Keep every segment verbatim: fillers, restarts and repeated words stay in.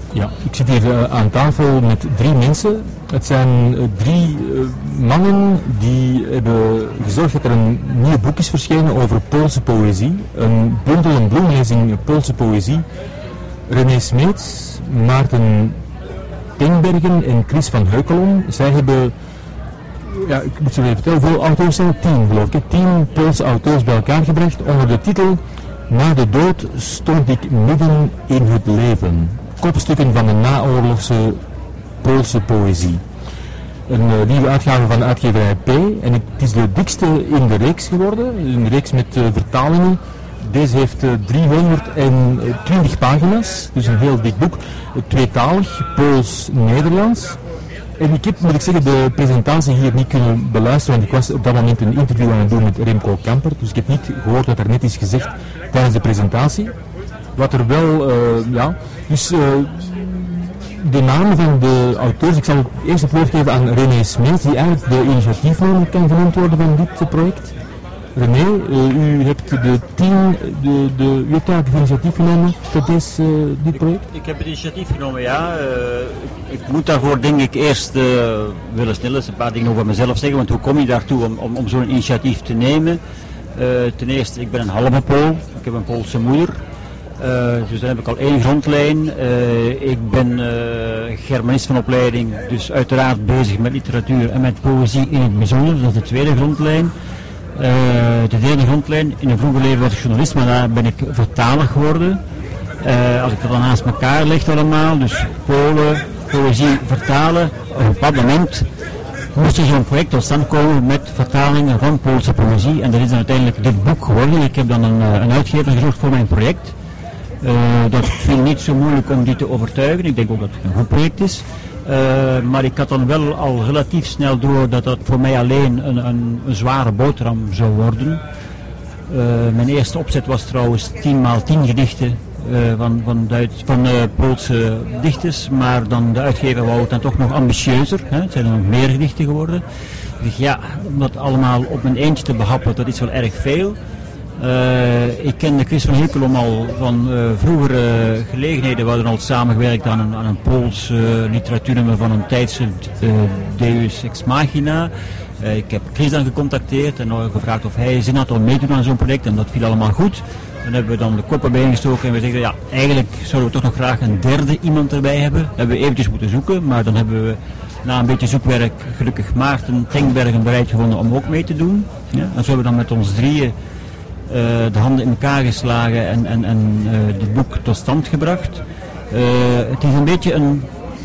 Ja, ik zit hier uh, aan tafel met drie mensen. Het zijn uh, drie uh, mannen die hebben gezorgd dat er een nieuw boek is verschenen over Poolse poëzie. Een bundel, een bloemlezing Poolse poëzie. René Smeets, Maarten Tengbergen en Chris van Heukelom. Zij hebben, ja, ik moet je even vertellen, hoeveel auteurs zijn het? Tien, geloof ik. Tien Poolse auteurs bij elkaar gebracht onder de titel Na de dood stond ik midden in het leven. Kopstukken van de naoorlogse Poolse poëzie. Een uh, nieuwe uitgave van de uitgeverij P. En het is de dikste in de reeks geworden. Een reeks met uh, vertalingen. Deze heeft uh, driehonderdtwintig pagina's. Dus een heel dik boek. Uh, tweetalig, Pools-Nederlands. En ik heb, moet ik zeggen, de presentatie hier niet kunnen beluisteren, want ik was op dat moment een interview aan het doen met Remco Kamper. Dus ik heb niet gehoord wat er net is gezegd tijdens de presentatie. Wat er wel, uh, ja, dus uh, de namen van de auteurs, ik zal eerst het woord geven aan René Smeets, die eigenlijk de initiatiefnemer kan genoemd worden van dit uh, project. René, uh, u hebt de tien, de, de, u hebt eigenlijk het initiatief genomen voor deze, uh, dit project? Ik, ik heb het initiatief genomen, ja. Uh, ik, ik moet daarvoor denk ik eerst uh, willen snel eens een paar dingen over mezelf zeggen, want hoe kom je daartoe om, om, om zo'n initiatief te nemen? Uh, ten eerste, ik ben een halve Pool, ik heb een Poolse moeder. Uh, dus dan heb ik al één grondlijn. Uh, ik ben uh, Germanist van opleiding, dus uiteraard bezig met literatuur en met poëzie in het bijzonder. Dat is de tweede grondlijn. Uh, de derde grondlijn, in een vroeger leven was ik journalist, maar daar ben ik vertaler geworden. Uh, als ik dat dan naast elkaar leg allemaal, dus Polen, poëzie, vertalen, op een bepaald moment moest er zo'n project tot stand komen met vertalingen van Poolse poëzie. En dat is dan uiteindelijk dit boek geworden. Ik heb dan een, een uitgever gezocht voor mijn project. Uh, dat viel niet zo moeilijk om die te overtuigen. Ik denk ook dat het een goed project is. Uh, maar ik had dan wel al relatief snel door dat dat voor mij alleen een, een, een zware boterham zou worden. Uh, mijn eerste opzet was trouwens tien maal tien gedichten uh, van, van, Duits, van uh, Poolse dichters. Maar dan de uitgever wou het dan toch nog ambitieuzer. Hè. Het zijn er nog meer gedichten geworden. Ik dacht, ja, om dat allemaal op mijn eentje te behappen, dat is wel erg veel. Uh, ik kende Chris van Heukelom al van uh, vroegere gelegenheden. We hadden al samengewerkt aan een, aan een Pools uh, literatuurnummer van een tijdschrift, uh, Deus Ex Machina. Uh, ik heb Chris dan gecontacteerd en gevraagd of hij zin had om mee te doen aan zo'n project en dat viel allemaal goed. Dan hebben we dan de koppen bijeengestoken en we zeggen, ja, eigenlijk zouden we toch nog graag een derde iemand erbij hebben. Dat hebben we eventjes moeten zoeken, maar dan hebben we na een beetje zoekwerk gelukkig Maarten Tengbergen bereid gevonden om ook mee te doen. Ja, en zo hebben we dan met ons drieën Uh, de handen in elkaar geslagen en, en, en uh, dit boek tot stand gebracht. Uh, het is een beetje een,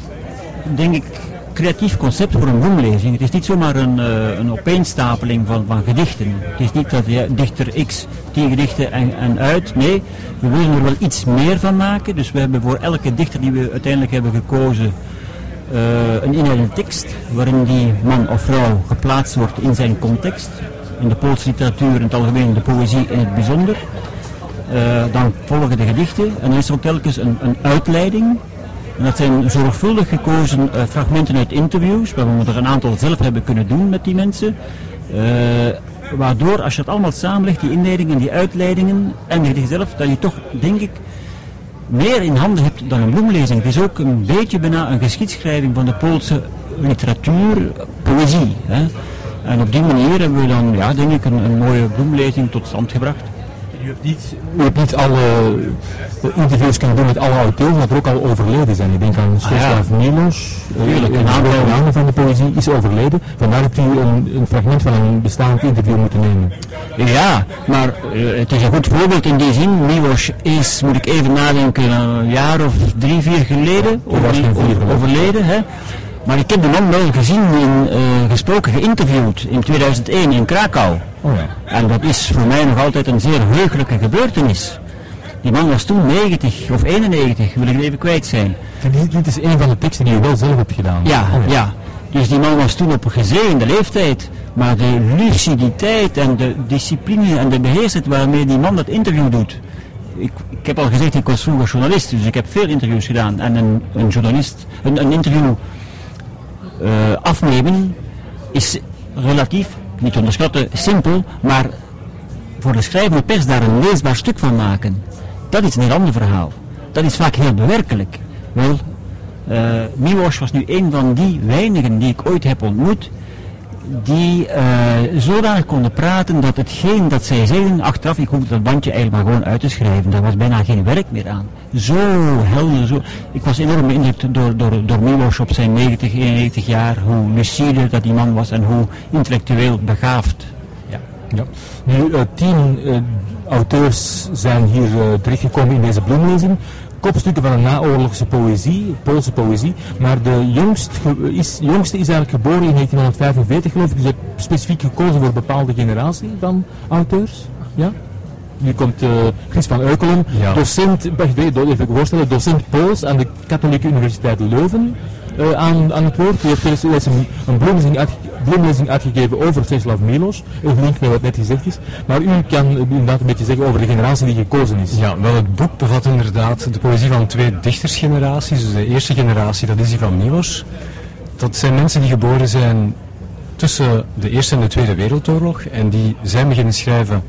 denk ik, creatief concept voor een bloemlezing. Het is niet zomaar een, uh, een opeenstapeling van, van gedichten. Het is niet dat ja, dichter X tien gedichten en, en uit. Nee, we willen er wel iets meer van maken. Dus we hebben voor elke dichter die we uiteindelijk hebben gekozen uh, een inhoudelijke tekst waarin die man of vrouw geplaatst wordt in zijn context. In de Poolse literatuur in het algemeen, de poëzie in het bijzonder. Uh, dan volgen de gedichten en dan is er ook telkens een, een uitleiding. En dat zijn zorgvuldig gekozen uh, fragmenten uit interviews, waar we er een aantal zelf hebben kunnen doen met die mensen. Uh, waardoor, als je het allemaal samenlegt, die inleidingen, die uitleidingen en de gedichten zelf, dat je toch, denk ik, meer in handen hebt dan een bloemlezing. Het is ook een beetje bijna een geschiedschrijving van de Poolse literatuur, poëzie. Hè. En op die manier hebben we dan, ja, denk ik, een, een mooie bloemlezing tot stand gebracht. U hebt niet, u hebt niet alle interviews kunnen doen met alle auteurs, dat er ook al overleden zijn. Ik denk aan Czesław Miłosz, Tuurlijk, een aantal namen van de poëzie is overleden. Vandaar dat u een, een fragment van een bestaand interview moeten nemen. Ja, maar uh, het is een goed voorbeeld in die zin. Miłosz is, moet ik even nadenken, een jaar of drie, vier geleden over, over, overleden. Hè? Maar ik heb de man wel gezien, in, uh, gesproken, geïnterviewd in tweeduizend één in Krakau. Oh ja. En dat is voor mij nog altijd een zeer heugelijke gebeurtenis. Die man was toen negentig of eenennegentig, wil ik even kwijt zijn. Dit is een van de teksten die je wel zelf hebt gedaan. Ja, oh ja. ja. Dus die man was toen op een gezegende leeftijd. Maar de luciditeit en de discipline en de beheersheid waarmee die man dat interview doet. Ik, ik heb al gezegd, ik was vroeger journalist, dus ik heb veel interviews gedaan. En een, een journalist, een, een interview uh, afnemen is relatief, niet te onderschatten, simpel, maar voor de schrijvende pers daar een leesbaar stuk van maken, dat is een heel ander verhaal. Dat is vaak heel bewerkelijk. Wel, Uh, Miłosz was nu een van die weinigen die ik ooit heb ontmoet, die uh, zodanig konden praten dat hetgeen dat zij zeiden, achteraf, ik hoefde dat bandje eigenlijk maar gewoon uit te schrijven, daar was bijna geen werk meer aan. Zo helder, zo. Ik was enorm beïndrukt door, door, door Miłosz op zijn negentig, eenennegentig jaar, hoe lucide dat die man was en hoe intellectueel begaafd. Ja. Ja. Nu, uh, tien uh, auteurs zijn hier uh, terechtgekomen in deze bloemlezing. Kopstukken van de naoorlogse poëzie, Poolse poëzie, maar de jongst ge- is, jongste is eigenlijk geboren in negentienhonderdvijfenveertig, geloof ik, dus je hebt specifiek gekozen voor een bepaalde generatie van auteurs. Ja? Nu komt uh, Chris van Eukelen, ja. docent, even voorstellen, docent Pools aan de Katholieke Universiteit Leuven uh, aan, aan het woord. Je hebt er is een, een bloemlezing, uitge- bloemlezing uitgegeven over Czesław Miłosz, een link met wat net gezegd is. Maar u kan inderdaad een beetje zeggen over de generatie die gekozen is. Ja, wel, het boek bevat inderdaad de poëzie van twee dichtersgeneraties. Dus de eerste generatie, dat is die van Miłosz. Dat zijn mensen die geboren zijn tussen de Eerste en de Tweede Wereldoorlog. En die zijn beginnen schrijven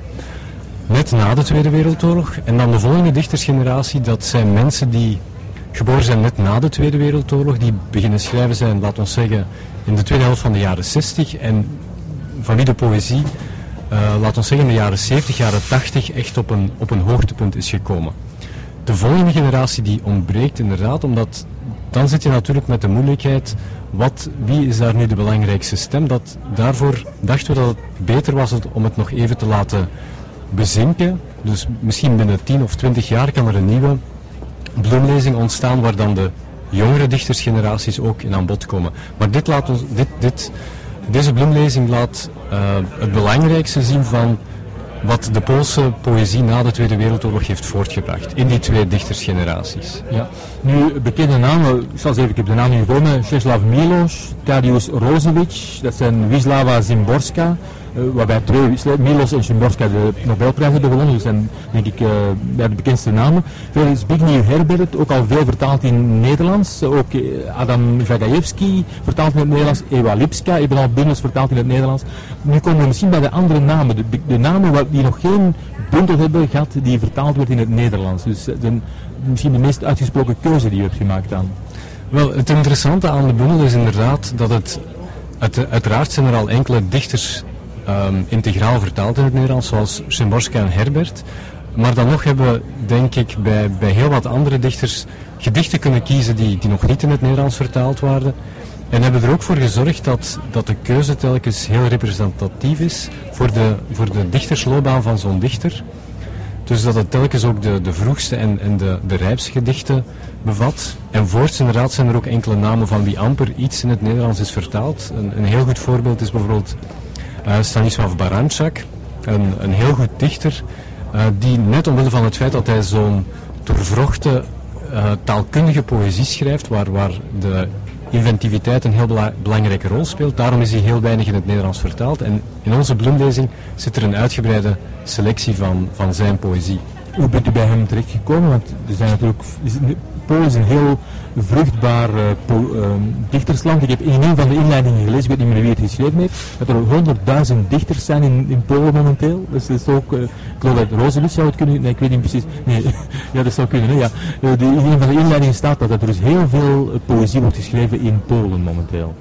net na de Tweede Wereldoorlog. En dan de volgende dichtersgeneratie, dat zijn mensen die geboren zijn net na de Tweede Wereldoorlog. Die beginnen schrijven zijn, laten we zeggen, in de tweede helft van de jaren zestig. En van wie de poëzie, uh, laten we zeggen, in de jaren zeventig, jaren tachtig echt op een, op een hoogtepunt is gekomen. De volgende generatie die ontbreekt inderdaad, omdat dan zit je natuurlijk met de moeilijkheid, wat, wie is daar nu de belangrijkste stem? Dat, daarvoor dachten we dat het beter was om het nog even te laten bezinken. Dus misschien binnen tien of twintig jaar kan er een nieuwe bloemlezing ontstaan waar dan de jongere dichtersgeneraties ook in aan bod komen. Maar dit laat ons, dit, dit, deze bloemlezing laat uh, het belangrijkste zien van wat de Poolse poëzie na de Tweede Wereldoorlog heeft voortgebracht in die twee dichtersgeneraties. Ja. Nu, bekende namen, ik zal eens even, ik heb de naam nu voor me, Czesław Miłosz, Tadeusz Rozewicz, dat zijn Wisława Szymborska, uh, waarbij twee, Miłosz en Szymborska de Nobelprijs hebben gewonnen, dus zijn denk ik uh, bij de bekendste namen. Verder Zbigniew Herbert, ook al veel vertaald in Nederlands, ook uh, Adam Zagajewski vertaald in het Nederlands, Ewa Lipska, hebben al bundels vertaald in het Nederlands. Nu komen we misschien bij de andere namen, de, de namen waar, die nog geen bundel hebben gehad die vertaald werd in het Nederlands. Dus de, misschien de meest uitgesproken keuze die je hebt gemaakt dan. Wel, het interessante aan de bundel is inderdaad dat het, het uiteraard zijn er al enkele dichters um, integraal vertaald in het Nederlands, zoals Szymborska en Herbert. Maar dan nog hebben we, denk ik, bij, bij heel wat andere dichters gedichten kunnen kiezen die, die nog niet in het Nederlands vertaald waren. En hebben er ook voor gezorgd dat, dat de keuze telkens heel representatief is voor de, voor de dichtersloopbaan van zo'n dichter. Dus dat het telkens ook de, de vroegste en, en de, de rijpste gedichten bevat. En voorts inderdaad zijn er ook enkele namen van wie amper iets in het Nederlands is vertaald. Een, een heel goed voorbeeld is bijvoorbeeld uh, Stanisław Baranczak, een, een heel goed dichter, uh, die net omwille van het feit dat hij zo'n doorvrochte uh, taalkundige poëzie schrijft, waar, waar de inventiviteit een heel bela- belangrijke rol speelt. Daarom is hij heel weinig in het Nederlands vertaald. En in onze bloemlezing zit er een uitgebreide selectie van, van zijn poëzie. Hoe bent u bij hem terechtgekomen? Want er zijn natuurlijk, Polen is een heel vruchtbaar uh, po, uh, dichtersland. Ik heb in een van de inleidingen gelezen, ik weet niet meer wie het geschreven heeft, dat er honderdduizend dichters zijn in, in Polen momenteel. Dus dat is ook, uh, ik geloof dat Rozewicz zou het kunnen, nee, ik weet niet precies. Nee, ja, dat zou kunnen, hè, ja. Uh, de, in een van de inleidingen staat dat, dat er dus heel veel uh, poëzie wordt geschreven in Polen momenteel.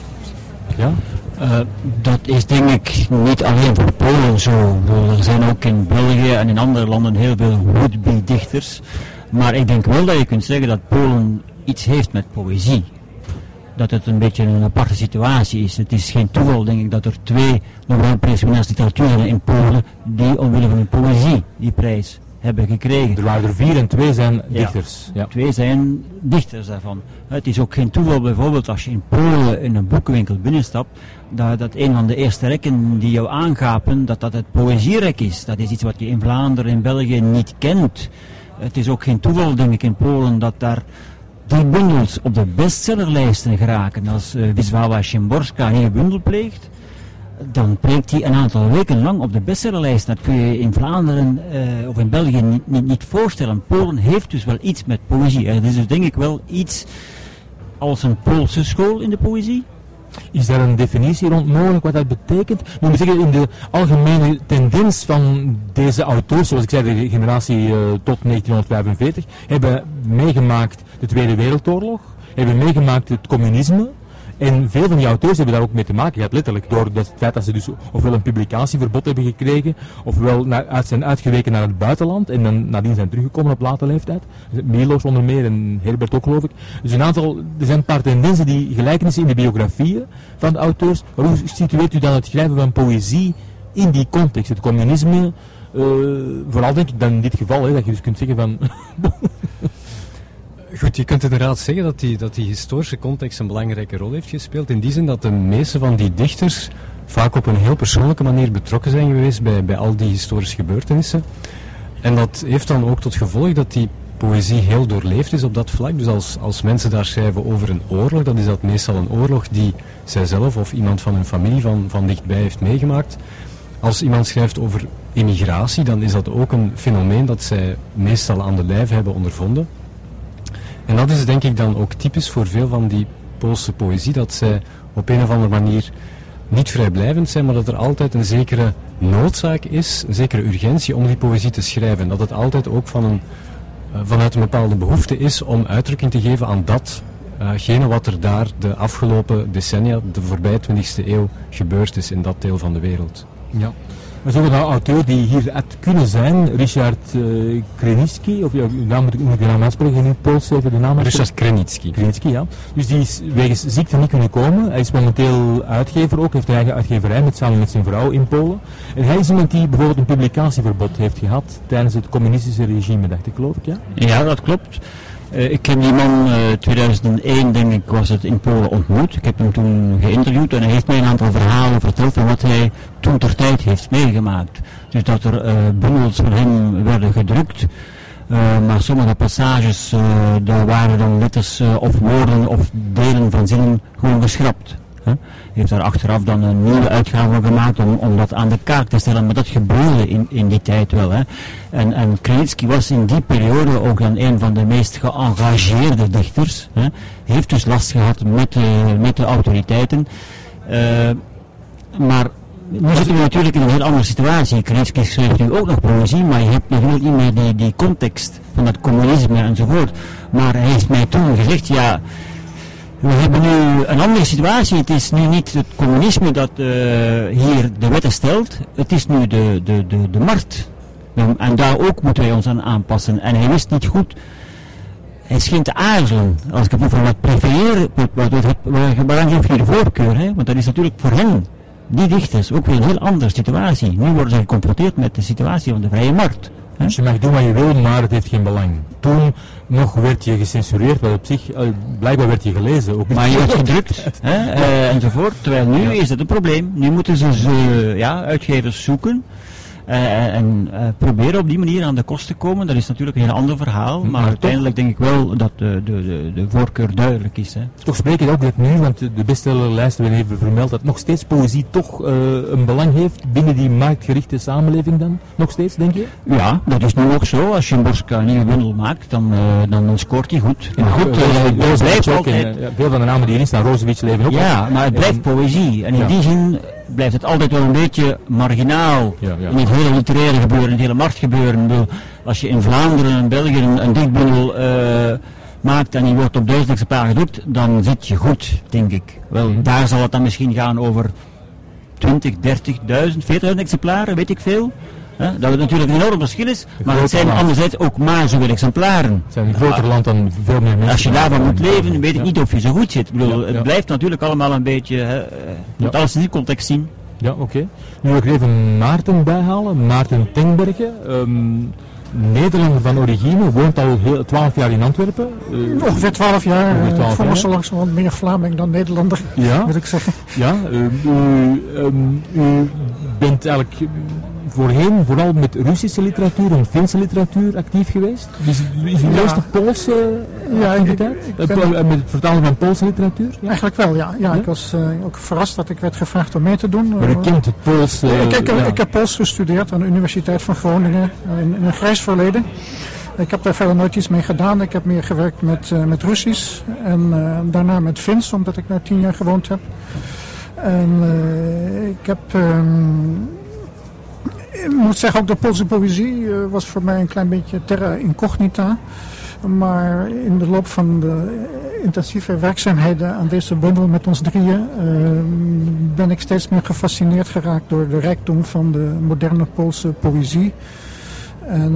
Ja? Uh, dat is denk ik niet alleen voor Polen zo. Er zijn ook in België en in andere landen heel veel would-be dichters. Maar ik denk wel dat je kunt zeggen dat Polen iets heeft met poëzie. Dat het een beetje een aparte situatie is. Het is geen toeval, denk ik, dat er twee Nobelprijswinnaars literatuur in Polen die omwille van hun poëzie die prijs hebben gekregen. Er waren er vier en twee zijn dichters. Ja, ja. Twee zijn dichters daarvan. Het is ook geen toeval bijvoorbeeld als je in Polen in een boekenwinkel binnenstapt, dat, dat een van de eerste rekken die jou aangapen, dat dat het poëzierek is. Dat is iets wat je in Vlaanderen en België niet kent. Het is ook geen toeval, denk ik, in Polen dat daar die bundels op de bestsellerlijsten geraken. Als uh, Wisława Szymborska hier een bundel pleegt, dan pleegt hij een aantal weken lang op de bestsellerlijst. Dat kun je in Vlaanderen uh, of in België niet, niet, niet voorstellen. Polen heeft dus wel iets met poëzie. Er is dus denk ik wel iets als een Poolse school in de poëzie. Is daar een definitie rond mogelijk wat dat betekent? Nu moet ik zeggen, in de algemene tendens van deze auteurs, zoals ik zei, de generatie uh, tot negentienhonderdvijfenveertig, hebben meegemaakt de Tweede Wereldoorlog, hebben meegemaakt het communisme. En veel van die auteurs hebben daar ook mee te maken gehad, letterlijk, door het feit dat ze dus ofwel een publicatieverbod hebben gekregen, ofwel naar, uit, zijn uitgeweken naar het buitenland en dan nadien zijn teruggekomen op late leeftijd. Miloš onder meer en Herbert ook, geloof ik. Dus een aantal, er zijn een paar tendensen, die gelijkenissen in de biografieën van de auteurs. Maar hoe situeert u dan het schrijven van poëzie in die context? Het communisme, uh, vooral denk ik dan in dit geval, hè, dat je dus kunt zeggen van... Goed, je kunt inderdaad zeggen dat die, dat die historische context een belangrijke rol heeft gespeeld. In die zin dat de meeste van die dichters vaak op een heel persoonlijke manier betrokken zijn geweest bij, bij al die historische gebeurtenissen. En dat heeft dan ook tot gevolg dat die poëzie heel doorleefd is op dat vlak. Dus als, als mensen daar schrijven over een oorlog, dan is dat meestal een oorlog die zijzelf of iemand van hun familie van, van dichtbij heeft meegemaakt. Als iemand schrijft over immigratie, dan is dat ook een fenomeen dat zij meestal aan de lijf hebben ondervonden. En dat is denk ik dan ook typisch voor veel van die Poolse poëzie, dat zij op een of andere manier niet vrijblijvend zijn, maar dat er altijd een zekere noodzaak is, een zekere urgentie om die poëzie te schrijven. Dat het altijd ook van een, uh, vanuit een bepaalde behoefte is om uitdrukking te geven aan datgene uh, wat er daar de afgelopen decennia, de voorbije twintigste eeuw, gebeurd is in dat deel van de wereld. Ja. Maar zo'n auteur die hier had kunnen zijn, Richard uh, Krenicki, of ja, uw naam moet ik de naam uitspreken, in het Pools even de naam Richard Krenicki. Krenicki, ja. Dus die is wegens ziekte niet kunnen komen. Hij is momenteel uitgever ook, heeft een eigen uitgeverij met, samen met zijn vrouw in Polen. En hij is iemand die bijvoorbeeld een publicatieverbod heeft gehad tijdens het communistische regime, dacht ik, geloof ik, ja? Ja, dat klopt. Uh, ik heb die man in uh, tweeduizend één, denk ik, was het in Polen ontmoet. Ik heb hem toen geïnterviewd en hij heeft mij een aantal verhalen verteld van wat hij toen ter tijd heeft meegemaakt. Dus dat er uh, bundels van hem werden gedrukt, uh, maar sommige passages, uh, daar waren dan letters uh, of woorden of delen van zinnen gewoon geschrapt. Hij heeft daar achteraf dan een nieuwe uitgave van gemaakt om, om dat aan de kaak te stellen, maar dat gebeurde in, in die tijd wel. Hè. En, en Krenicki was in die periode ook dan een van de meest geëngageerde dichters. Hè. Heeft dus last gehad met, uh, met de autoriteiten. Uh, maar nu zitten we natuurlijk in een heel andere situatie. Krenicki schreef nu ook nog poëzie, maar je hebt natuurlijk niet meer die, die context van het communisme enzovoort. Maar hij heeft mij toen gezegd, ja... We hebben nu een andere situatie. Het is nu niet het communisme dat uh, hier de wetten stelt. Het is nu de, de, de, de markt. En daar ook moeten wij ons aan aanpassen. En hij wist niet goed. Hij scheen te aarzelen. Als ik van wat prefereer, waar geef je de voorkeur? Hè? Want dat is natuurlijk voor hen, die dichters, ook weer een heel andere situatie. Nu worden ze geconfronteerd met de situatie van de vrije markt. Dus je mag doen wat je wil, maar het heeft geen belang. Toen nog werd je gecensureerd, wat op zich, uh, blijkbaar werd je gelezen. Ook maar je werd gedrukt, hè, uh, enzovoort. Terwijl nu ja. is het een probleem. Nu moeten ze uh, ja, uitgevers zoeken. Uh, en uh, proberen op die manier aan de kost te komen. Dat is natuurlijk een heel ander verhaal. Maar, maar uiteindelijk toch, denk ik wel dat de, de, de, de voorkeur duidelijk is. Hè. Toch spreek je ook net nu, want de bestsellerlijsten hebben even vermeld dat nog steeds poëzie toch uh, een belang heeft binnen die marktgerichte samenleving dan? Nog steeds, denk je? Ja, dat is nu ook zo. Als je een Boska een nieuwe bundel maakt, dan, uh, dan scoort hij goed. Ja, goed, uh, uh, het blijft altijd... Uh, ja, veel van de namen die erin staan, Roosevelt leven ook. Ja, maar het blijft poëzie. En in ja. die zin blijft het altijd wel een beetje marginaal. Ja, ja. In het hele literaire gebeuren, in het hele marktgebeuren. Bedoel, als je in Vlaanderen en België een, een dichtbundel uh, maakt en die wordt op duizend exemplaren gedrukt, dan zit je goed, denk ik. Wel, mm. daar zal het dan misschien gaan over twintig, dertigduizend, veertigduizend exemplaren, weet ik veel. Hè? Dat het natuurlijk een enorm verschil is, maar het zijn land. anderzijds ook maar zoveel exemplaren. Het zijn een groter land dan veel meer mensen. Als je daarvan moet leven, weet ik ja. niet of je zo goed zit. Ik bedoel, ja, ja. Het blijft natuurlijk allemaal een beetje, hè, je moet ja. alles in die context zien. Ja, oké. Okay. Nu wil ik even Maarten bijhalen, Maarten Tengbergen. Um, Nederlander van origine, woont al twaalf jaar in Antwerpen. Uh, Ongeveer twaalf jaar, uh, voor me zo langzamerhand meer Vlaming dan Nederlander, ja, moet ik zeggen. Ja, uh, u, um, u bent eigenlijk voorheen vooral met Russische literatuur en Finse literatuur actief geweest. Dus is uw ja. eerste Poolse ja, activiteit? Ik, ik ben, uh, met het vertalen van Poolse literatuur? Ja? Eigenlijk wel, ja. ja, ja? Ik was uh, ook verrast dat ik werd gevraagd om mee te doen. Maar u kent het Pools? Uh, ik, ik, ja. ik heb Pools gestudeerd aan de Universiteit van Groningen in, in een grijs verleden. Ik heb daar verder nooit iets mee gedaan. Ik heb meer gewerkt met, uh, met Russisch en uh, daarna met Fins, omdat ik daar tien jaar gewoond heb. En uh, ik heb... Um, Ik moet zeggen, ook de Poolse poëzie uh, was voor mij een klein beetje terra incognita. Maar in de loop van de intensieve werkzaamheden aan deze bundel met ons drieën uh, ben ik steeds meer gefascineerd geraakt door de rijkdom van de moderne Poolse poëzie. En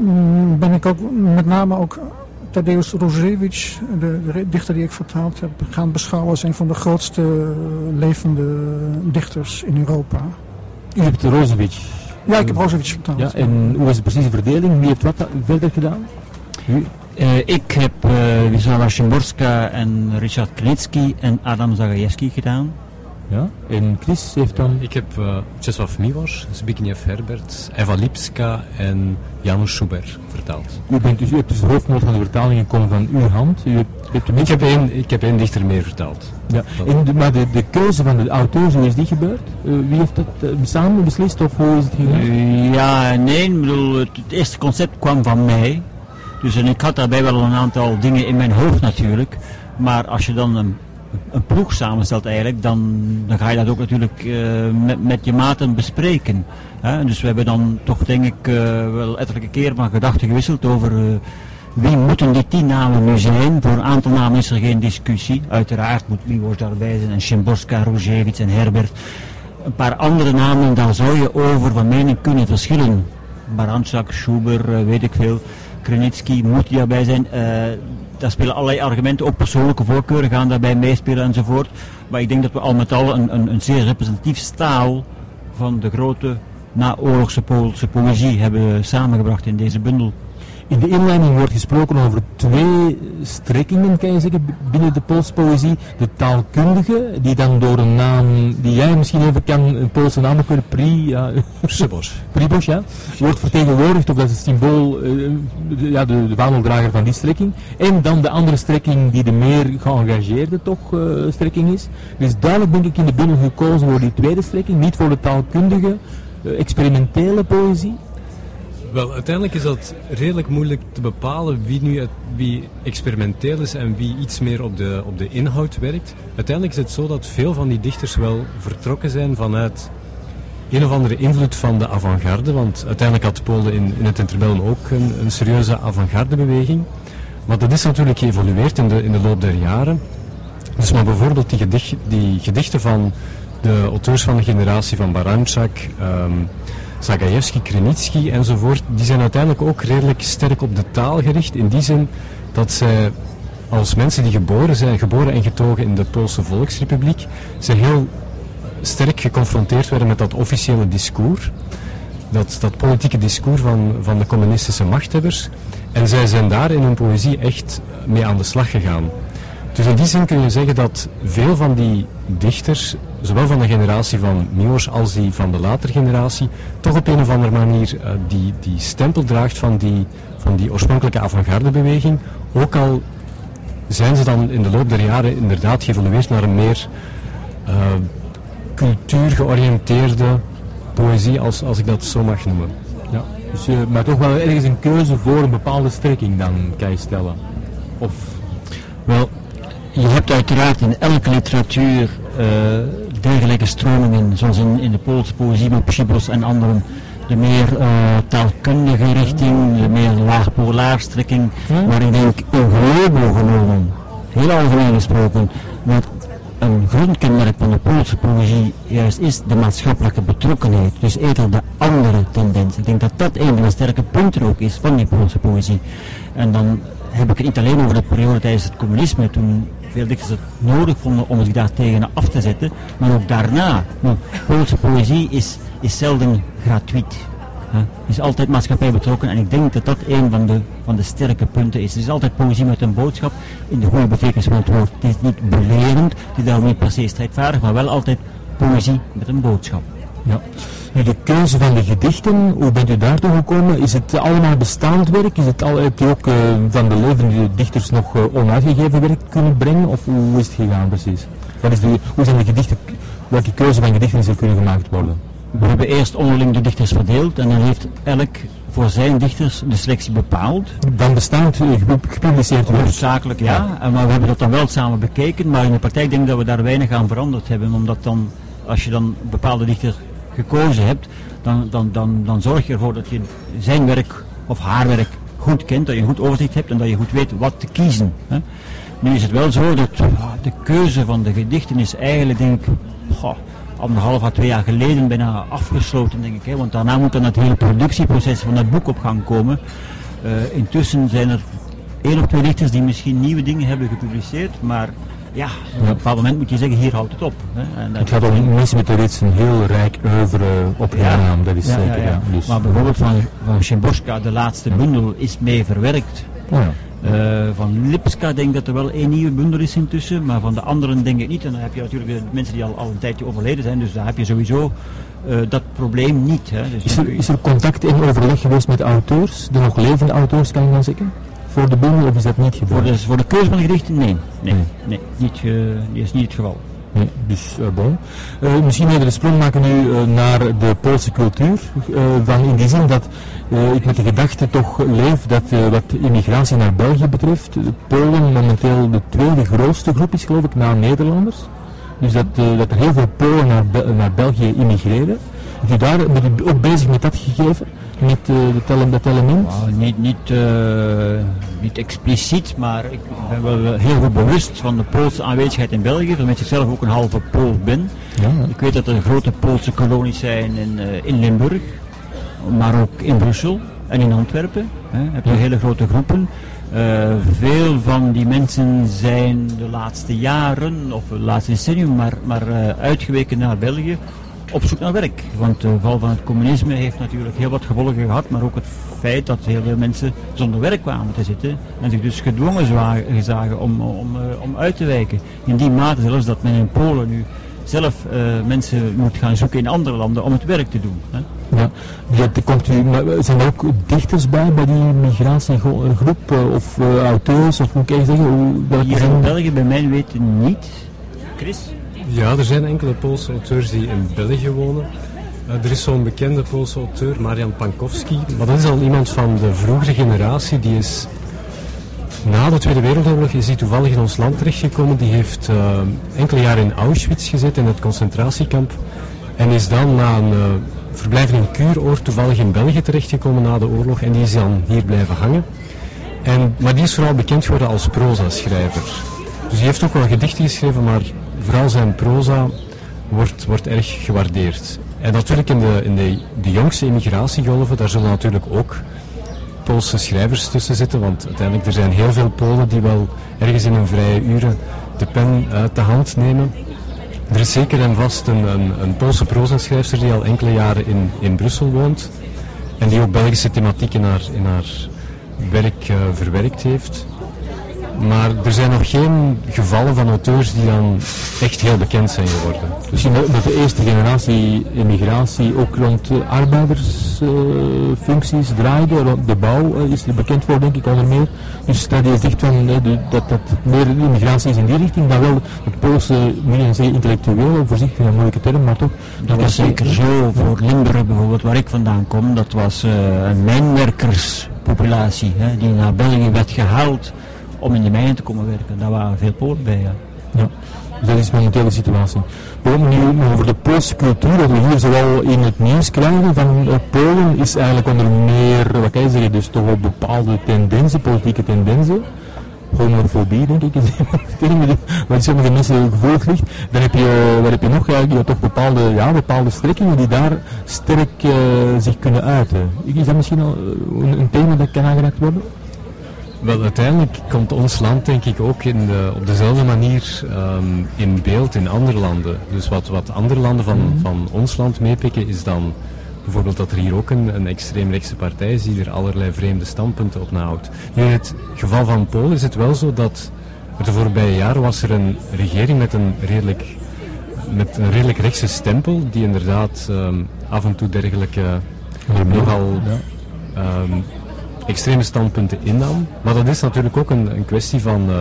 uh, ben ik ook met name ook Tadeusz Różewicz, de, de dichter die ik vertaald heb, gaan beschouwen als een van de grootste uh, levende dichters in Europa. U hebt Różewicz. Ja, ik heb Różewicz vertaald. Ja, en hoe is de precieze verdeling? Wie heeft wat verder gedaan? U? Uh, ik heb uh, Wisława Szymborska en Richard Krynicki en Adam Zagajewski gedaan. Ja, en Chris heeft dan... Ik heb uh, Czesław Miłosz, Zbigniew Herbert, Eva Lipska en Janusz Schubert vertaald. U, bent dus, u hebt dus de hoofdmoot van de vertaling gekomen van uw hand. U hebt, u hebt ik, heb één, ik heb één dichter meer vertaald. Ja. En de, maar de, de keuze van de auteurs, hoe is die gebeurd? Uh, wie heeft dat uh, samen beslist of hoe is het gegaan? Uh, ja, nee, ik bedoel, het, het eerste concept kwam van mij. Dus en ik had daarbij wel een aantal dingen in mijn hoofd natuurlijk. Maar als je dan een, een ploeg samenstelt eigenlijk, dan, dan ga je dat ook natuurlijk uh, met, met je maten bespreken. Hè? Dus we hebben dan toch denk ik uh, wel ettelijke keer van gedachten gewisseld over uh, wie moeten die tien namen nu zijn. Voor een aantal namen is er geen discussie. Uiteraard moet Miłosz daarbij zijn en Szymborska, Różewicz en Herbert. Een paar andere namen, daar zou je over van mening kunnen verschillen. Baranczak, Schubert, uh, weet ik veel. Krynicki moet daarbij zijn. Uh, daar spelen allerlei argumenten, ook persoonlijke voorkeuren gaan daarbij meespelen enzovoort. Maar ik denk dat we al met al een, een, een zeer representatief staal van de grote naoorlogse Poolse poëzie hebben samengebracht in deze bundel. In de inleiding wordt gesproken over twee strekkingen, kan je zeggen, binnen de Poolse poëzie. De taalkundige, die dan door een naam, die jij misschien even kan, een Poolse naam kunnen, Pri, ja, Przybos. Pribos, ja, wordt vertegenwoordigd, of dat is het symbool, uh, de, ja, de, de vaandeldrager van die strekking. En dan de andere strekking, die de meer geëngageerde toch uh, strekking is. Dus duidelijk denk ik in de bundel gekozen voor die tweede strekking, niet voor de taalkundige, uh, experimentele poëzie. Wel, uiteindelijk is dat redelijk moeilijk te bepalen wie nu het, wie experimenteel is en wie iets meer op de, op de inhoud werkt. Uiteindelijk is het zo dat veel van die dichters wel vertrokken zijn vanuit een of andere invloed van de avant-garde, want uiteindelijk had Polen in, in het interbellum ook een, een serieuze avant-garde beweging. Maar dat is natuurlijk geëvolueerd in de, in de loop der jaren. Dus maar bijvoorbeeld die, gedicht, die gedichten van de auteurs van de generatie van Baranczak, um, Zagajewski, Krynicki enzovoort, die zijn uiteindelijk ook redelijk sterk op de taal gericht, in die zin dat zij als mensen die geboren zijn, geboren en getogen in de Poolse Volksrepubliek, ze heel sterk geconfronteerd werden met dat officiële discours, dat, dat politieke discours van, van de communistische machthebbers, en zij zijn daar in hun poëzie echt mee aan de slag gegaan. Dus in die zin kun je zeggen dat veel van die dichters, zowel van de generatie van Miłosz als die van de latere generatie, toch op een of andere manier uh, die, die stempel draagt van die, van die oorspronkelijke avant-garde-beweging. Ook al zijn ze dan in de loop der jaren inderdaad geëvolueerd naar een meer uh, cultuurgeoriënteerde poëzie, als, als ik dat zo mag noemen. Ja, dus, uh, maar toch wel ergens een keuze voor een bepaalde strekking dan kan je stellen? Of... Wel, je hebt uiteraard in elke literatuur uh, dergelijke stromingen, zoals in, in de Poolse poëzie met Przybos en anderen, de meer uh, taalkundige richting, de meer laagpolaarstrekking, hmm. maar ik denk in globo genomen, heel algemeen gesproken, wat een grondkenmerk van de Poolse poëzie juist is de maatschappelijke betrokkenheid, dus eerder de andere tendens. Ik denk dat dat een van de sterke punten ook is van die Poolse poëzie. En dan heb ik het niet alleen over de periode tijdens het communisme, toen veel dichters het nodig vonden om zich daar tegen af te zetten, maar ook daarna. Nou, Poolse poëzie is, is zelden gratuit. Hè. Is altijd maatschappij betrokken en ik denk dat dat een van de, van de sterke punten is. Het is altijd poëzie met een boodschap, in de goede betekenis van het woord. Het is niet belerend, het is daarom niet per se strijdvaardig, maar wel altijd poëzie met een boodschap. Ja. Nu, de keuze van de gedichten, hoe bent u daartoe gekomen? Is het allemaal bestaand werk? Is het al, heb je ook uh, van de levende dichters nog uh, onuitgegeven werk kunnen brengen? Of hoe is het gegaan precies? Wat is de, hoe zijn de gedichten, welke keuze van gedichten is er kunnen gemaakt worden? We hebben eerst onderling de dichters verdeeld en dan heeft elk voor zijn dichters de selectie bepaald. Dan bestaand uh, gepubliceerd werk? Zakelijk, ja. ja. Maar we hebben dat dan wel samen bekeken, maar in de praktijk denk ik dat we daar weinig aan veranderd hebben, omdat dan, als je dan een bepaalde dichter gekozen hebt, dan, dan, dan, dan zorg je ervoor dat je zijn werk of haar werk goed kent, dat je een goed overzicht hebt en dat je goed weet wat te kiezen. Hè. Nu is het wel zo dat de keuze van de gedichten is eigenlijk, denk ik, goh, anderhalf à twee jaar geleden bijna afgesloten, denk ik. Hè? Want daarna moet dan het hele productieproces van dat boek op gang komen. Uh, intussen zijn er één of twee dichters die misschien nieuwe dingen hebben gepubliceerd, maar ja, op een bepaald moment moet je zeggen, hier houdt het op. Hè? En het gaat om mensen met reeds een heel rijk oeuvre op hun naam, dat is ja, zeker. Ja, ja. Ja. Dus, maar bijvoorbeeld van, van Szymborska, de laatste bundel, is mee verwerkt. oh ja. Uh, van Lipska denk ik dat er wel één nieuwe bundel is intussen, maar van de anderen denk ik niet. En dan heb je natuurlijk de mensen die al, al een tijdje overleden zijn, dus daar heb je sowieso uh, dat probleem niet. Hè. Dus is, er, is er contact en overleg geweest met auteurs, de nog levende auteurs kan je dan zeggen? Voor de bundel of is dat niet gebeurd? Voor de, voor de keuze van de gedichten? Nee, nee, nee. nee niet, uh, die is niet het geval. Nee, dus uh, bon. Uh, misschien even de sprong maken nu uh, naar de Poolse cultuur. Uh, van in die zin dat uh, ik met de gedachte toch leef dat uh, wat immigratie naar België betreft, de Polen momenteel de tweede grootste groep is, geloof ik, na Nederlanders. Dus dat, uh, dat er heel veel Polen naar, Be- naar België immigreren. Bent u daar bent u ook bezig met dat gegeven? Met uh, dat, dat element? Oh, niet, niet, uh, niet expliciet, maar ik ben wel heel goed bewust van de Poolse aanwezigheid in België, omdat ik zelf ook een halve Pool ben. Ja, ja. Ik weet dat er grote Poolse kolonies zijn in, uh, in Limburg, maar ook in Brussel en in Antwerpen. Hè, heb je hele grote groepen. Uh, veel van die mensen zijn de laatste jaren, of het laatste decennium, maar, maar uh, uitgeweken naar België. Op zoek naar werk, want de val van het communisme heeft natuurlijk heel wat gevolgen gehad, maar ook het feit dat heel veel mensen zonder werk kwamen te zitten en zich dus gedwongen zagen om, om, om uit te wijken. In die mate zelfs dat men in Polen nu zelf uh, mensen moet gaan zoeken in andere landen om het werk te doen. Hè. Ja, dat komt u, maar zijn er ook dichters bij, bij die migratiegroep, uh, of uh, auteurs, of hoe kan je zeggen? Hoe, Hier in België bij mijn weten niet. Chris? Ja, er zijn enkele Poolse auteurs die in België wonen. Uh, er is zo'n bekende Poolse auteur, Marian Pankowski. Maar dat is al iemand van de vroegere generatie. Die is na de Tweede Wereldoorlog is hij toevallig in ons land terechtgekomen. Die heeft uh, enkele jaren in Auschwitz gezeten, in het concentratiekamp. En is dan na een uh, verblijf in een kuuroord toevallig in België terechtgekomen na de oorlog. En die is dan hier blijven hangen. En, maar die is vooral bekend geworden als proza-schrijver. Dus hij heeft ook wel gedichten geschreven, maar vooral zijn proza wordt, wordt erg gewaardeerd. En natuurlijk in de, in de, de jongste immigratiegolven, daar zullen natuurlijk ook Poolse schrijvers tussen zitten, want uiteindelijk er zijn heel veel Polen die wel ergens in hun vrije uren de pen uit de hand nemen. Er is zeker en vast een, een, een Poolse proza-schrijfster die al enkele jaren in, in Brussel woont en die ook Belgische thematiek in haar, in haar werk uh, verwerkt heeft. Maar er zijn nog geen gevallen van auteurs die dan echt heel bekend zijn geworden. Misschien met de eerste generatie immigratie ook rond uh, arbeidersfuncties uh, draaide, rond de bouw uh, is er bekend voor, denk ik, onder meer. Dus dat je zegt van, uh, de, dat, dat meer immigratie is in die richting, dan wel het Poolse, moet je zeggen, intellectueel, voorzichtig een moeilijke term, maar toch. Dat was zeker zo voor Limburg bijvoorbeeld, waar ik vandaan kom. Dat was uh, een mijnwerkerspopulatie, hè, die naar België werd gehaald om in de mijnen te komen werken. Daar waren veel Polen bij, ja. Ja, dus dat is momenteel de situatie. We hebben nu over de Poolse cultuur, dat we hier zowel in het nieuws krijgen van uh, Polen, is eigenlijk onder meer, wat kan je zeggen, dus toch wel bepaalde tendensen, politieke tendensen. Homofobie, denk ik, is een wat sommige mensen gevolgd ligt. Dan heb je, wat heb je nog eigenlijk, ja, toch bepaalde, ja, bepaalde strekkingen die daar sterk uh, zich kunnen uiten. Is dat misschien al een, een thema dat kan aangeraakt worden? Wel, uiteindelijk komt ons land denk ik ook in de, op dezelfde manier um, in beeld in andere landen. Dus wat, wat andere landen van, mm-hmm. van ons land meepikken is dan bijvoorbeeld dat er hier ook een, een extreemrechtse partij is die er allerlei vreemde standpunten op nahoudt. Nu, in het geval van Polen is het wel zo dat er de voorbije jaren was er een regering met een redelijk, met een redelijk rechtse stempel die inderdaad um, af en toe dergelijke uh, nogal ja. um, extreme standpunten innam. Maar dat is natuurlijk ook een, een kwestie van, uh,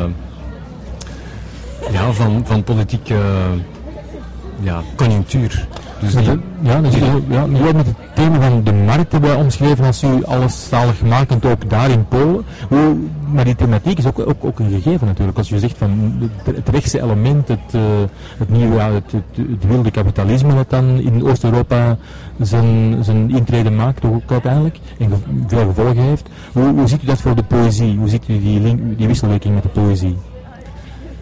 ja, van, van politieke uh, ja, conjunctuur. Dus die, ja, dus ja, ja, ja, met het thema van de markt hebben wij omschreven als u alles zaligmakend ook daar in Polen. Hoe, maar die thematiek is ook, ook, ook een gegeven natuurlijk. Als je zegt van het, het rechtse element, het, uh, het nieuwe, ja, het, het, het wilde kapitalisme dat dan in Oost-Europa zijn, zijn intrede maakt ook uiteindelijk en ge, veel gevolgen heeft. Hoe, hoe ziet u dat voor de poëzie? Hoe ziet u die, link, die wisselwerking met de poëzie?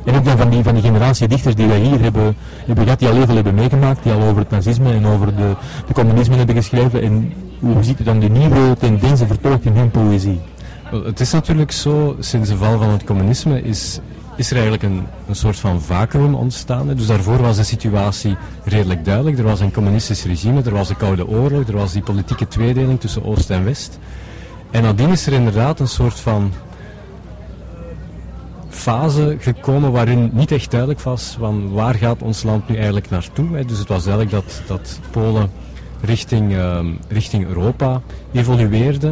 En ook dan van die, van die generatie dichters die wij hier hebben, hebben gehad, die al heel veel hebben meegemaakt, die al over het nazisme en over de, de communisme hebben geschreven. En hoe ziet u dan de nieuwe tendensen vertolkt in hun poëzie? Wel, het is natuurlijk zo, sinds de val van het communisme is, is er eigenlijk een, een soort van vacuüm ontstaan. Hè. Dus daarvoor was de situatie redelijk duidelijk. Er was een communistisch regime, er was de Koude Oorlog, er was die politieke tweedeling tussen Oost en West. En nadien is er inderdaad een soort van fase gekomen waarin niet echt duidelijk was van waar gaat ons land nu eigenlijk naartoe. Hè. Dus het was duidelijk dat, dat Polen richting, uh, richting Europa evolueerde.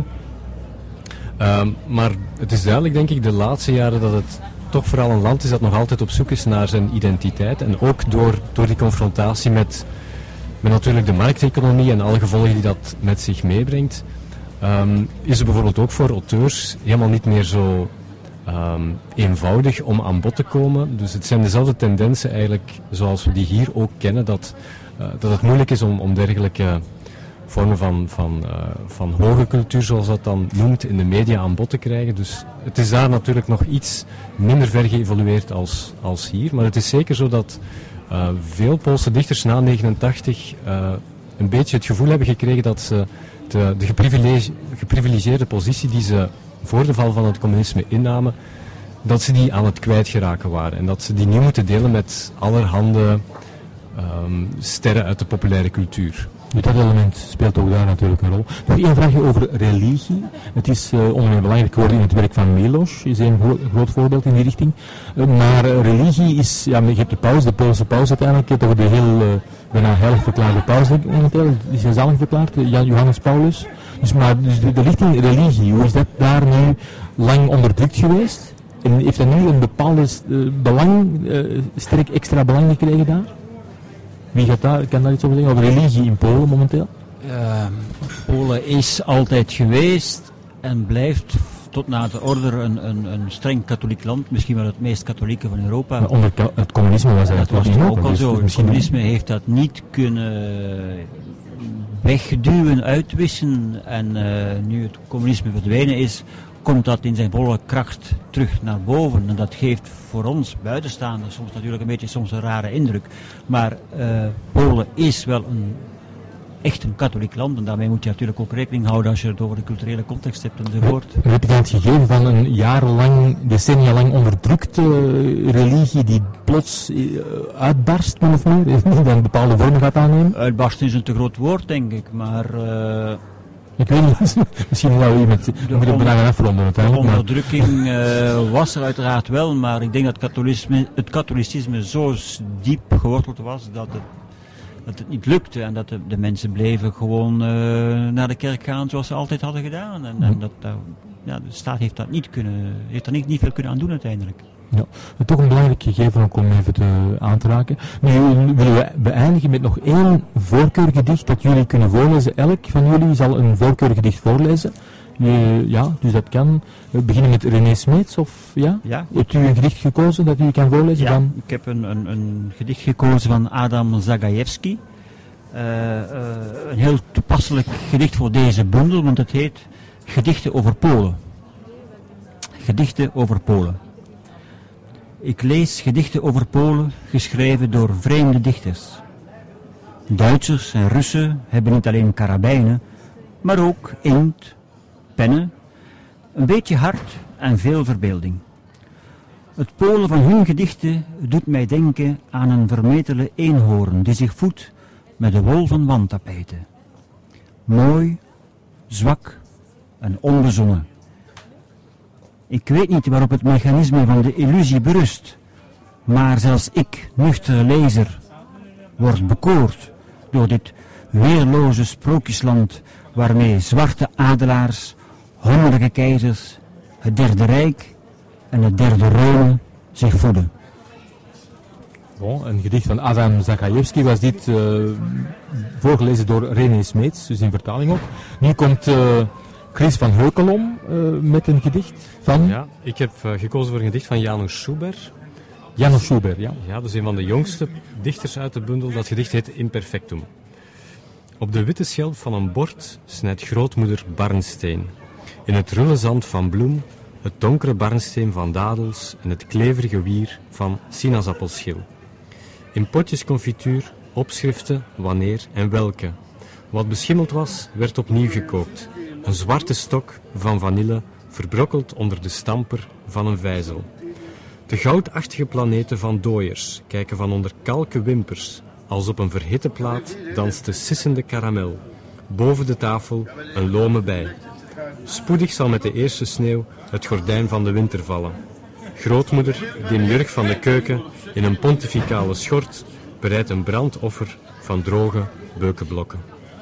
Um, maar het is duidelijk, denk ik, de laatste jaren dat het toch vooral een land is dat nog altijd op zoek is naar zijn identiteit. En ook door, door die confrontatie met, met natuurlijk de markteconomie en alle gevolgen die dat met zich meebrengt, um, is het bijvoorbeeld ook voor auteurs helemaal niet meer zo um, eenvoudig om aan bod te komen. Dus het zijn dezelfde tendensen eigenlijk zoals we die hier ook kennen, dat, uh, dat het moeilijk is om, om dergelijke vormen van, van, uh, van hoge cultuur, zoals dat dan noemt, in de media aan bod te krijgen. Dus het is daar natuurlijk nog iets minder ver geëvolueerd als, als hier. Maar het is zeker zo dat uh, veel Poolse dichters na negenentachtig uh, een beetje het gevoel hebben gekregen dat ze de, de geprivilege, geprivilegeerde positie die ze voor de val van het communisme innamen, dat ze die aan het kwijtgeraken waren. En dat ze die nu moeten delen met allerhande um, sterren uit de populaire cultuur. Dat element speelt ook daar natuurlijk een rol. Nog één vraagje over religie. Het is uh, ongeveer belangrijk geworden in het werk van Miloš, is een gro- groot voorbeeld in die richting. Uh, maar uh, religie is, ja, je hebt de paus, de Poolse paus uiteindelijk, toch de heel uh, bijna heilig verklaarde paus, denk ik, momenteel, is hij zalig verklaard, uh, Jan Johannes Paulus. Dus, maar dus de, de richting religie, hoe is dat daar nu lang onderdrukt geweest? En heeft dat nu een bepaalde uh, belang, uh, sterk extra belang gekregen daar? Wie gaat daar, kan daar iets over zeggen, over religie in Polen momenteel? Uh, Polen is altijd geweest en blijft tot na de order een, een, een streng katholiek land, misschien wel het meest katholieke van Europa. Maar onder ka- het communisme was dat was toch ook al dus zo. Het communisme heeft dat niet kunnen wegduwen, uitwissen en uh, nu het communisme verdwenen is, komt dat in zijn volle kracht terug naar boven. En dat geeft voor ons buitenstaanders soms natuurlijk een beetje soms een rare indruk. Maar uh, Polen is wel een, echt een katholiek land. En daarmee moet je natuurlijk ook rekening houden als je het over de culturele context hebt enzovoort. Heb je dan het gegeven van een jarenlang, decennia lang onderdrukte uh, religie die plots uh, uitbarst, min of meer? Die dan bepaalde vormen gaat aannemen? Uitbarsten is een te groot woord, denk ik. Maar... Uh, Ik weet niet, misschien wel iemand, we moeten het bijna afronden uiteindelijk. De onderdrukking uh, was er uiteraard wel, maar ik denk dat katholicisme, het katholicisme zo diep geworteld was dat het, dat het niet lukte. En dat de, de mensen bleven gewoon uh, naar de kerk gaan zoals ze altijd hadden gedaan. En, en dat, uh, ja, de staat heeft dat niet kunnen, heeft daar niet, niet veel kunnen aan doen uiteindelijk. Ja, toch een belangrijk gegeven ook om even te, aan te raken. Nu willen we beëindigen met nog één voorkeurgedicht dat jullie kunnen voorlezen. Elk van jullie zal een voorkeurgedicht voorlezen. Je, ja, dus dat kan. We beginnen met René Smeets, of ja? Ja. Hebt u een gedicht gekozen dat u kan voorlezen? Ja, dan? Ik heb een, een, een gedicht gekozen van Adam Zagajewski. Uh, uh, een heel toepasselijk gedicht voor deze bundel, want het heet Gedichten over Polen. Gedichten over Polen. Ik lees gedichten over Polen, geschreven door vreemde dichters. Duitsers en Russen hebben niet alleen karabijnen, maar ook inkt, pennen, een beetje hart en veel verbeelding. Het Polen van hun gedichten doet mij denken aan een vermetele eenhoorn die zich voedt met de wol van wandtapijten. Mooi, zwak en onbezonnen. Ik weet niet waarop het mechanisme van de illusie berust, maar zelfs ik, nuchtere lezer, word bekoord door dit weerloze sprookjesland waarmee zwarte adelaars, hongerige keizers, het Derde Rijk en het Derde Rome zich voeden. Bon, een gedicht van Adam Zagajewski was dit uh, voorgelezen door René Smeets, dus in vertaling ook. Nu komt uh, Chris van Heukelom uh, met een gedicht van... Ja, ik heb uh, gekozen voor een gedicht van János Schubert. János Schubert, ja. Ja, dat is een van de jongste dichters uit de bundel. Dat gedicht heet Imperfectum. Op de witte schelp van een bord snijdt grootmoeder Barnsteen. In het rulle zand van bloem het donkere barnsteen van dadels en het kleverige wier van sinaasappelschil. In potjes confituur, opschriften, wanneer en welke. Wat beschimmeld was, werd opnieuw gekookt. Een zwarte stok van vanille, verbrokkeld onder de stamper van een vijzel. De goudachtige planeten van dooiers kijken van onder kalken wimpers. Als op een verhitte plaat danst de sissende karamel. Boven de tafel een lome bij. Spoedig zal met de eerste sneeuw het gordijn van de winter vallen. Grootmoeder, demjurg van de keuken, in een pontificale schort, bereidt een brandoffer van droge beukenblokken.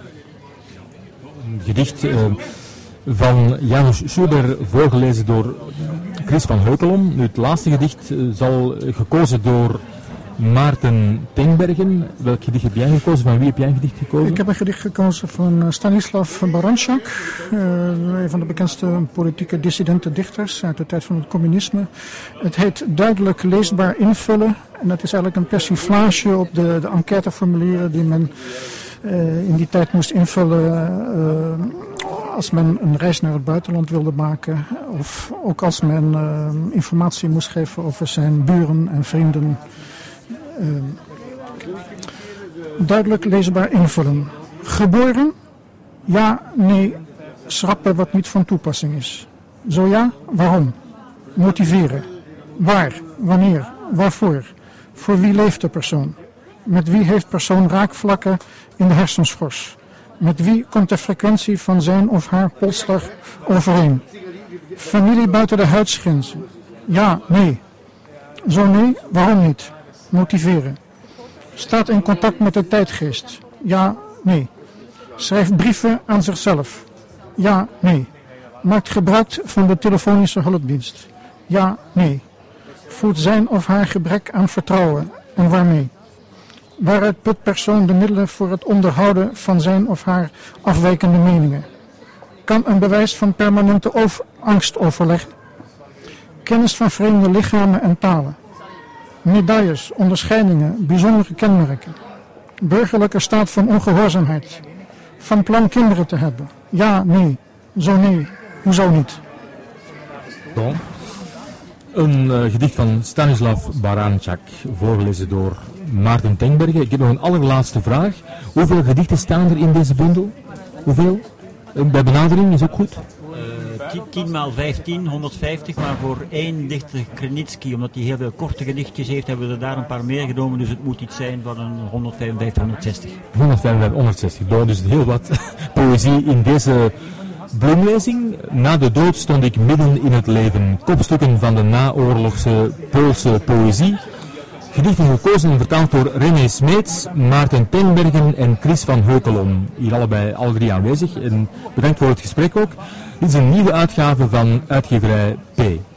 Een gedicht uh, van Janusz Schubert, voorgelezen door Chris van Heukelom. Nu, het laatste gedicht uh, zal gekozen door Maarten Tengbergen. Welk gedicht heb jij gekozen? Van wie heb jij een gedicht gekozen? Ik heb een gedicht gekozen van Stanislav Baranchak, uh, een van de bekendste politieke dissidente dichters uit de tijd van het communisme. Het heet Duidelijk leesbaar invullen en dat is eigenlijk een persiflage op de, de enquêteformulieren die men uh, in die tijd moest invullen uh, als men een reis naar het buitenland wilde maken of ook als men uh, informatie moest geven over zijn buren en vrienden. Uh, duidelijk leesbaar invullen. Geboren? Ja, nee, schrappen wat niet van toepassing is. Zo ja, waarom? Motiveren. Waar, wanneer, waarvoor? Voor wie leeft de persoon? Met wie heeft persoon raakvlakken in de hersenschors? Met wie komt de frequentie van zijn of haar polsslag overeen? Familie buiten de huidsgrenzen? Ja, nee. Zo nee, waarom niet? Motiveren. Staat in contact met de tijdgeest? Ja, nee. Schrijft brieven aan zichzelf? Ja, nee. Maakt gebruik van de telefonische hulpdienst? Ja, nee. Voelt zijn of haar gebrek aan vertrouwen en waarmee? Waaruit put persoon de middelen voor het onderhouden van zijn of haar afwijkende meningen? Kan een bewijs van permanente over- angst overleggen? Kennis van vreemde lichamen en talen? Medailles, onderscheidingen, bijzondere kenmerken. Burgerlijke staat van ongehoorzaamheid. Van plan kinderen te hebben. Ja, nee. Zo nee. Hoezo niet? Bon. Een uh, gedicht van Stanislav Baranchak, voorgelezen door Maarten Tengbergen. Ik heb nog een allerlaatste vraag. Hoeveel gedichten staan er in deze bundel? Hoeveel? Uh, bij benadering is ook goed. tien maal vijftien, honderdvijftig, maar voor één dichter, Krenitsky, omdat hij heel veel korte gedichtjes heeft, hebben we er daar een paar meer genomen, dus het moet iets zijn van een honderdvijfenvijftig, honderdzestig. honderdvijfenvijftig, honderdzestig, door dus heel wat poëzie in deze bloemlezing. Na de dood stond ik midden in het leven. Kopstukken van de naoorlogse Poolse poëzie. Gedichten gekozen en vertaald door René Smeets, Maarten Tengbergen en Chris van Heukelom. Hier allebei, alle drie aanwezig. En bedankt voor het gesprek ook. Dit is een nieuwe uitgave van uitgeverij P.